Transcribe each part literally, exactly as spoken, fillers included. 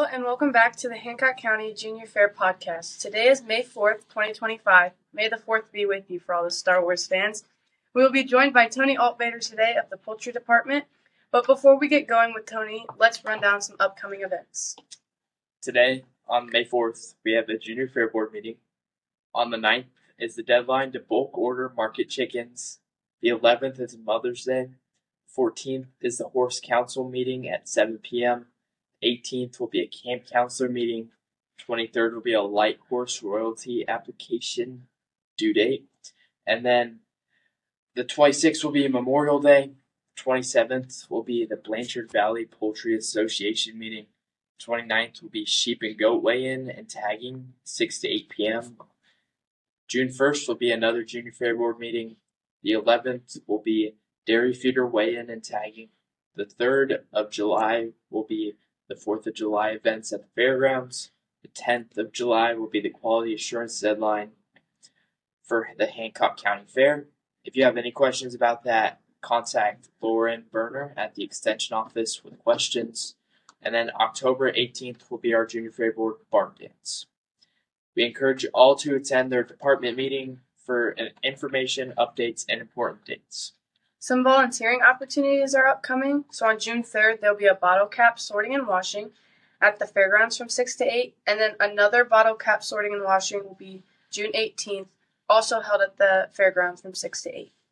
and welcome back to the Hancock County Junior Fair podcast. Today is May fourth, twenty twenty-five. May the fourth be with you for all the Star Wars fans. We will be joined by Tony Altvater today of the Poultry Department. But before we get going with Tony, let's run down some upcoming events. Today, on May fourth, we have the Junior Fair Board meeting. On the ninth is the deadline to bulk order market chickens. The eleventh is Mother's Day. fourteenth is the Horse Council meeting at seven p.m. eighteenth will be a camp counselor meeting. twenty-third will be a light horse royalty application due date. And then the twenty-sixth will be Memorial Day. twenty-seventh will be the Blanchard Valley Poultry Association meeting. twenty-ninth will be sheep and goat weigh-in and tagging, six to eight p.m. June first will be another Junior Fair Board meeting. The eleventh will be dairy feeder weigh-in and tagging. The third of July will be the fourth of July events at the fairgrounds. The tenth of July will be the quality assurance deadline for the Hancock County Fair. If you have any questions about that, contact Lauren Berner at the Extension Office with questions. And then October eighteenth will be our Junior Fair Board barn dance. We encourage you all to attend their department meeting for information, updates, and important dates. Some volunteering opportunities are upcoming. So on June third, there'll be a bottle cap sorting and washing at the fairgrounds from six to eight. And then another bottle cap sorting and washing will be June eighteenth, also held at the fairgrounds from six to eight.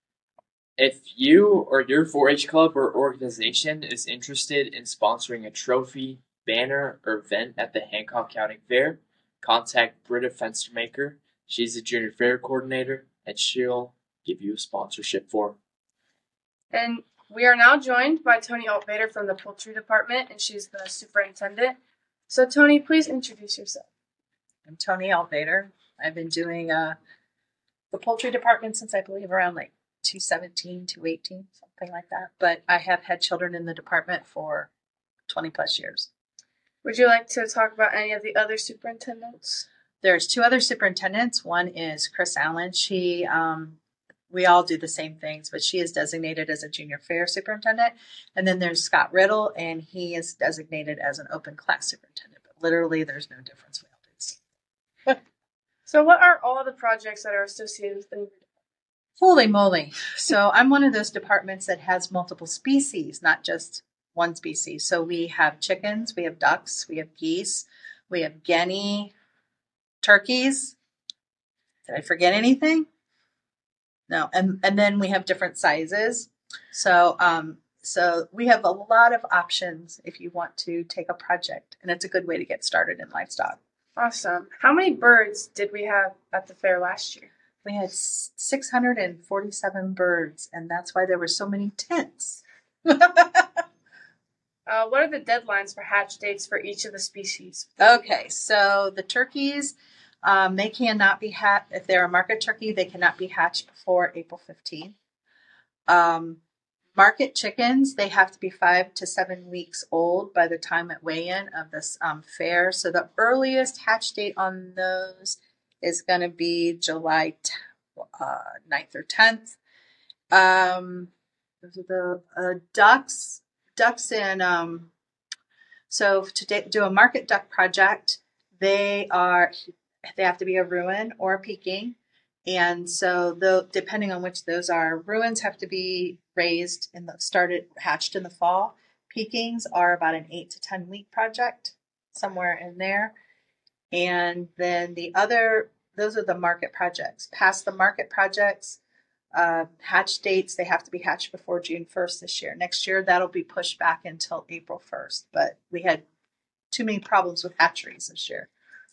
If you or your four H club or organization is interested in sponsoring a trophy, banner, or event at the Hancock County Fair, contact Britta Fenstermaker. She's the Junior Fair Coordinator, and she'll give you a sponsorship form. And we are now joined by Tony Altvater from the Poultry Department, and she's the superintendent. So, Tony, please introduce yourself. I'm Tony Altvater. I've been doing uh, the Poultry Department since I believe around like two seventeen, two eighteen, something like that. But I have had children in the department for twenty plus years. Would you like to talk about any of the other superintendents? There's two other superintendents. One is Chris Allen. She, um, we all do the same things, but she is designated as a junior fair superintendent. And then there's Scott Riddle, and he is designated as an open class superintendent. But literally, there's no difference. We all do the same thing. So what are all the projects that are associated with the Holy moly. So I'm one of those departments that has multiple species, not just one species. So we have chickens, we have ducks, we have geese, we have guinea, turkeys. Did I forget anything? No. And and then we have different sizes. So um so we have a lot of options if you want to take a project, and it's a good way to get started in livestock. Awesome. How many birds did we have at the fair last year? We had six hundred forty-seven birds, and that's why there were so many tents. uh, what are the deadlines for hatch dates for each of the species? Okay, so the turkeys, um, they cannot be hatched. If they're a market turkey, they cannot be hatched before April fifteenth. Um, market chickens, they have to be five to seven weeks old by the time at weigh-in of this um, fair. So the earliest hatch date on those is going to be July uh, ninth or tenth. Um, those are the uh, ducks. Ducks in, um, so to do a market duck project, they are, they have to be a ruin or a Peking. And so the, depending on which those are, ruins have to be raised and started, hatched in the fall. Pekings are about an eight to ten week project, somewhere in there. And then the other, those are the market projects. Past the market projects, uh, hatch dates, they have to be hatched before June first this year. Next year, that'll be pushed back until April first. But we had too many problems with hatcheries this year.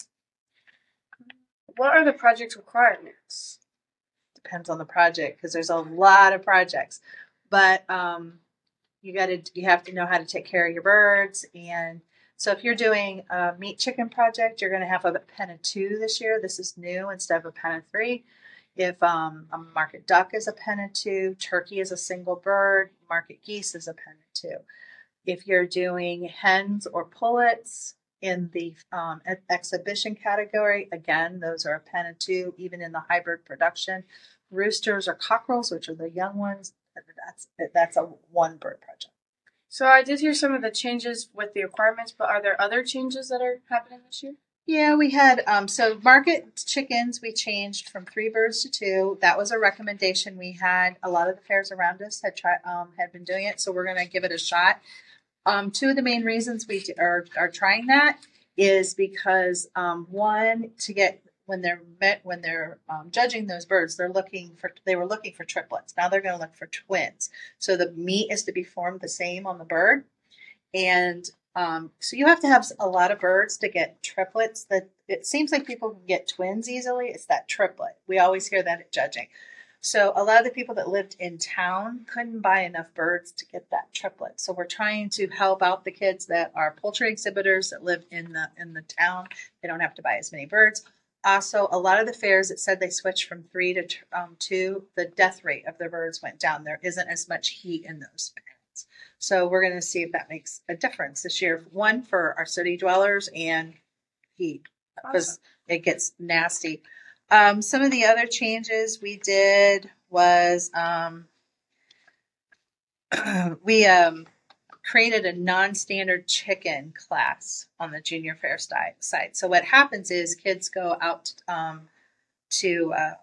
What are the project requirements? Depends on the project, because there's a lot of projects. But um, you got to, you have to know how to take care of your birds. And so if you're doing a meat chicken project, you're going to have a pen of two this year. This is new instead of a pen of three. If um, a market duck is a pen of two, turkey is a single bird, market geese is a pen of two. If you're doing hens or pullets in the um, exhibition category, again, those are a pen of two, even in the hybrid production. Roosters or cockerels, which are the young ones, that's that's a one bird project. So I did hear some of the changes with the requirements, but are there other changes that are happening this year? Yeah, we had, um, so market chickens, we changed from three birds to two. That was a recommendation we had. A lot of the fairs around us had tried, um, had been doing it, so we're going to give it a shot. Um, two of the main reasons we are, are trying that is because, um, one, to get, when they're met, when they're um, judging those birds, they're looking for, they were looking for triplets. Now they're going to look for twins. So the meat is to be formed the same on the bird. And um, so you have to have a lot of birds to get triplets. That it seems like people can get twins easily. It's that triplet. We always hear that at judging. So a lot of the people that lived in town couldn't buy enough birds to get that triplet. So we're trying to help out the kids that are poultry exhibitors that live in the in the town. They don't have to buy as many birds. Also, a lot of the fairs that said they switched from three to um, two, the death rate of the birds went down. There isn't as much heat in those pens. So we're going to see if that makes a difference this year. One, for our city dwellers, and heat, because awesome. It gets nasty. Um, some of the other changes we did was um, we um, created a non-standard chicken class on the junior fair site. So what happens is kids go out um, to uh,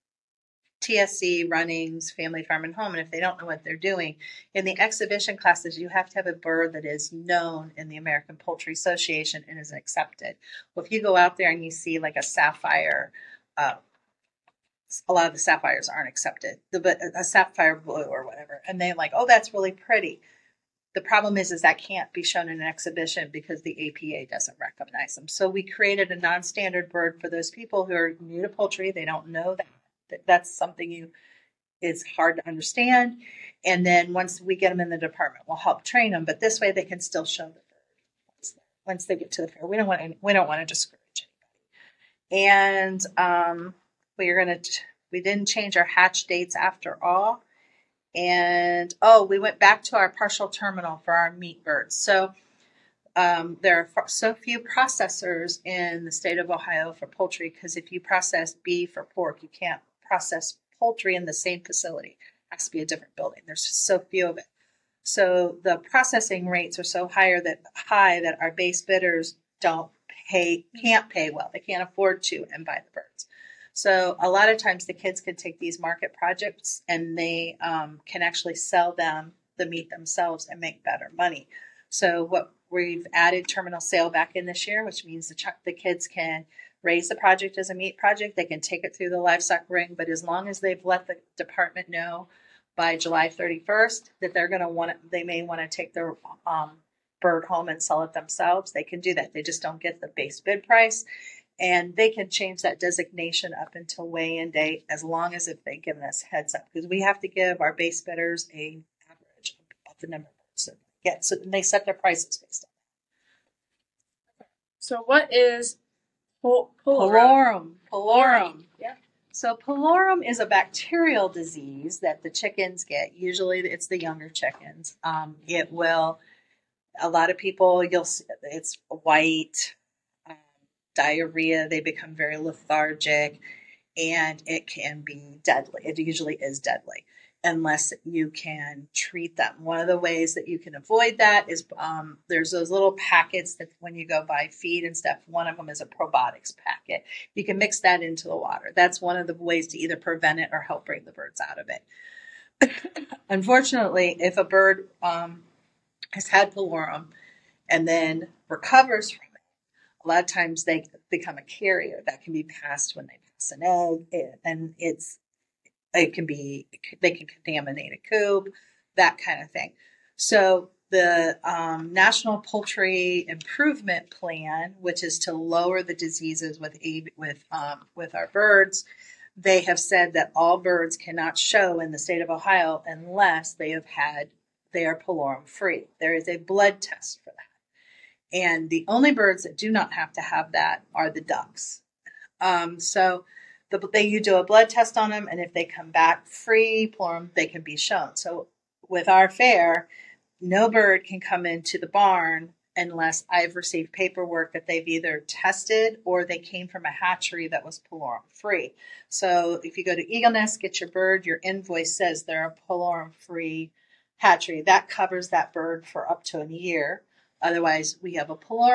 T S C, Runnings, Family Farm and Home, and if they don't know what they're doing, in the exhibition classes, you have to have a bird that is known in the American Poultry Association and is accepted. Well, if you go out there and you see like a sapphire, uh, a lot of the sapphires aren't accepted, the, but a sapphire blue or whatever, and they're like, oh, that's really pretty. The problem is, is that can't be shown in an exhibition because the A P A doesn't recognize them. So we created a non-standard bird for those people who are new to poultry. They don't know that. That's something you is hard to understand. And then once we get them in the department, we'll help train them. But this way, they can still show the bird once, once they get to the fair. We don't want to, we don't want to discourage anybody. And um, we're gonna we didn't change our hatch dates after all. And oh, we went back to our partial terminal for our meat birds. So um, there are so few processors in the state of Ohio for poultry, because if you process beef or pork, you can't process poultry in the same facility. It has to be a different building. There's just so few of it. So the processing rates are so higher that high that our base bidders don't pay, can't pay well. They can't afford to and buy the birds. So a lot of times the kids can take these market projects and they um, can actually sell them the meat themselves and make better money. So what we've added terminal sale back in this year, which means the, ch- the kids can raise the project as a meat project. They can take it through the livestock ring, but as long as they've let the department know by July thirty-first that they're going to want it, they may want to take their um, bird home and sell it themselves, they can do that. They just don't get the base bid price. And they can change that designation up until weigh-in date, as long as if they give us heads up, because we have to give our base bidders a average of the number of birds that they get. So they set their prices based on that. So what is pol- pullorum? Pullorum. Yeah. So pullorum is a bacterial disease that the chickens get. Usually it's the younger chickens. Um, it will, a lot of people, you'll see, it's white, diarrhea, they become very lethargic, and it can be deadly. It usually is deadly unless you can treat them. One of the ways that you can avoid that is um, there's those little packets that when you go buy feed and stuff, one of them is a probiotics packet. You can mix that into the water. That's one of the ways to either prevent it or help bring the birds out of it. Unfortunately, if a bird um, has had pullorum and then recovers from a lot of times they become a carrier that can be passed when they pass an egg, and it's it can be they can contaminate a coop, that kind of thing. So the um, National Poultry Improvement Plan, which is to lower the diseases with with um, with our birds, they have said that all birds cannot show in the state of Ohio unless they have had they are pullorum free. There is a blood test for that. And the only birds that do not have to have that are the ducks. Um, so the, they you do a blood test on them, and if they come back free, pullorum, they can be shown. So with our fair, no bird can come into the barn unless I've received paperwork that they've either tested or they came from a hatchery that was pullorum free. So if you go to Eagle Nest, get your bird, your invoice says they're a pullorum free hatchery. That covers that bird for up to a year. Otherwise, we have a pool